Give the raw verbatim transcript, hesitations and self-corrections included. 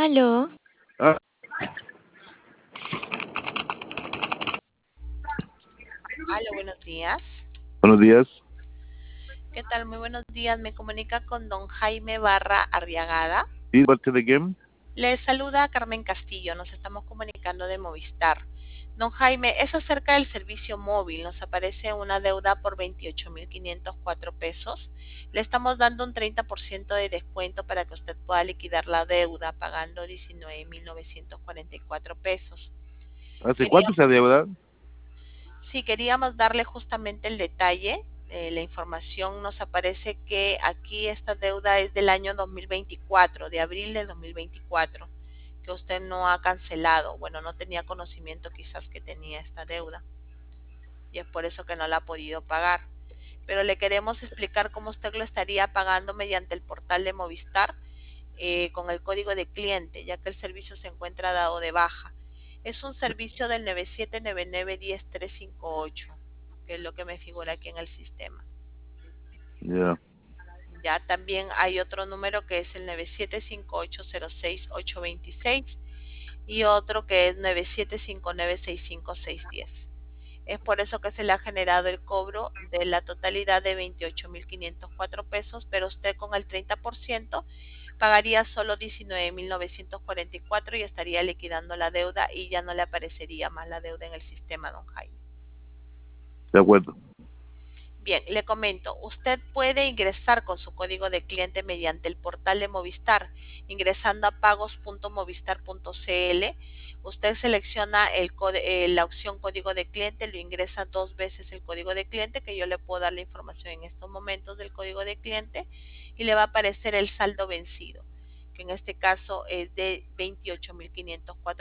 Aló, Ah, Hola, buenos días. buenos días. ¿Qué tal? Muy buenos días. Me comunica con don Jaime Barra Arriagada. ¿Y de parte de quién? Le saluda Carmen Castillo. Nos estamos comunicando de Movistar. Don Jaime, es acerca del servicio móvil. Nos aparece una deuda por veintiocho mil quinientos cuatro pesos. Le estamos dando un treinta por ciento de descuento para que usted pueda liquidar la deuda pagando diecinueve mil novecientos cuarenta y cuatro pesos. ¿Hace Quería cuánto esa deuda? Sí, queríamos darle justamente el detalle. Eh, la información nos aparece que aquí esta deuda es del año dos mil veinticuatro, de abril del dos mil veinticuatro, que usted no ha cancelado. Bueno, no tenía conocimiento quizás que tenía esta deuda y es por eso que no la ha podido pagar. Pero le queremos explicar cómo usted lo estaría pagando mediante el portal de Movistar eh, con el código de cliente, ya que el servicio se encuentra dado de baja. Es un servicio del nueve siete nueve nueve uno cero tres cinco ocho, que es lo que me figura aquí en el sistema. Ya. Ya también hay otro número que es el nueve siete cinco ocho cero seis ocho dos seis y otro que es nueve siete cinco nueve seis cinco seis uno cero. Es por eso que se le ha generado el cobro de la totalidad de veintiocho mil quinientos cuatro pesos, pero usted con el treinta por ciento pagaría solo diecinueve mil novecientos cuarenta y cuatro y estaría liquidando la deuda y ya no le aparecería más la deuda en el sistema, don Jaime. De acuerdo. Bien, le comento, usted puede ingresar con su código de cliente mediante el portal de Movistar, ingresando a pagos punto movistar punto cl. Usted selecciona el eh, la opción código de cliente, lo ingresa dos veces el código de cliente, que yo le puedo dar la información en estos momentos del código de cliente, y le va a aparecer el saldo vencido, que en este caso es de veintiocho mil quinientos cuatro